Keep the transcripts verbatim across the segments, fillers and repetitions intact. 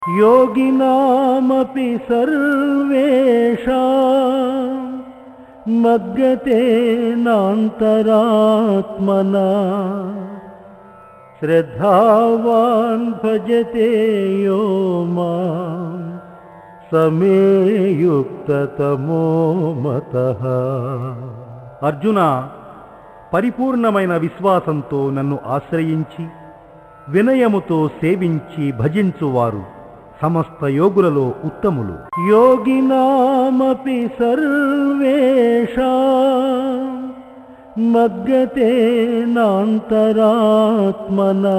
योगिनामपि सर्वेषां मग्गतेनान्तरात्मना श्रद्धावान् भजते यो मां समे युक्ततमो मतः। అర్జున, పరిపూర్ణమైన విశ్వాసంతో నన్ను ఆశ్రయించి వినయముతో సేవించి భజించువారు సమస్త యోగులలో ఉత్తములు. యోగినామపి సర్వేషాం మగ్గతేనాంతరాత్మనా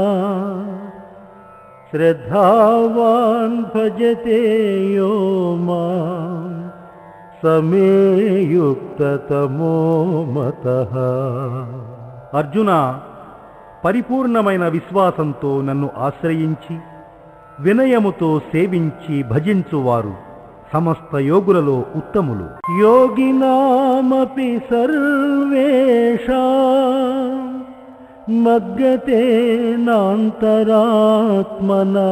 శ్రద్ధావాన్ భజతే యో మాం సమే యుక్తతమో మతః. అర్జున, పరిపూర్ణమైన విశ్వాసంతో నన్ను ఆశ్రయించి వినయముతో సేవించి భజించువారు సమస్త యోగులలో ఉత్తములు. యోగినామపి సర్వేషాం మగ్గతేనాంతరాత్మనా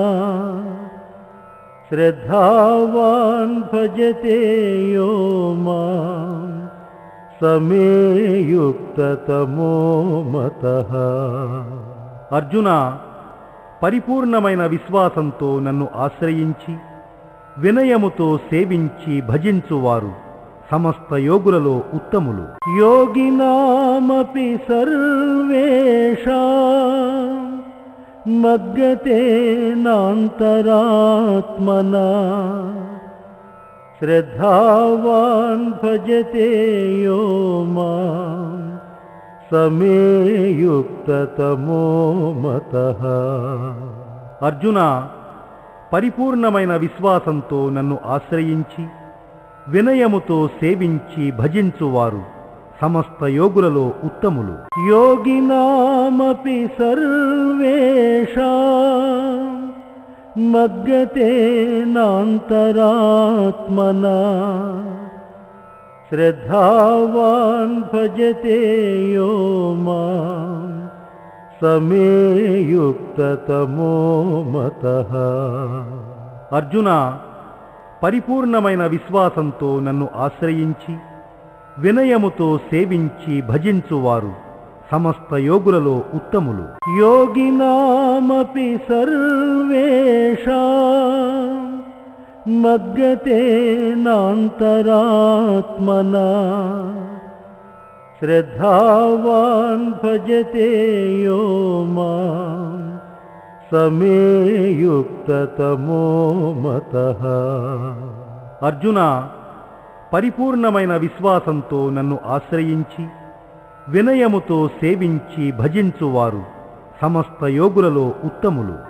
శ్రద్ధావాన్ భజతే యో మాం సమే యుక్తతమో మతః. అర్జున, పరిపూర్ణమైన విశ్వాసంతో నన్ను ఆశ్రయించి వినయముతో సేవించి భజించువారు సమస్త యోగులలో ఉత్తములు. యోగినామపి సర్వేషాం మగ్గతేనాంతరాత్మనా శ్రద్ధావాన్ భజతే యో మాం సమే యుక్తతమో మతః. అర్జున, పరిపూర్ణమైన విశ్వాసంతో నన్ను ఆశ్రయించి వినయముతో సేవించి భజించువారు సమస్త యోగులలో ఉత్తములు. యోగినామపి సర్వేషాం మగ్గతేనాంతరాత్మనా శ్రద్ధావాన్ భజతే యో మాం సమే యుక్తతమో మతః. అర్జున, పరిపూర్ణమైన విశ్వాసంతో నన్ను ఆశ్రయించి వినయముతో సేవించి భజించువారు సమస్త యోగులలో ఉత్తములు. యోగినామపి సర్వేషాం మగ్గతేనాంతరాత్మనా శ్రద్ధావాన్ భజతే యో మాం సమే యుక్తతమో మతః. అర్జున, పరిపూర్ణమైన విశ్వాసంతో నన్ను ఆశ్రయించి వినయముతో సేవించి భజించువారు సమస్త యోగులలో ఉత్తములు.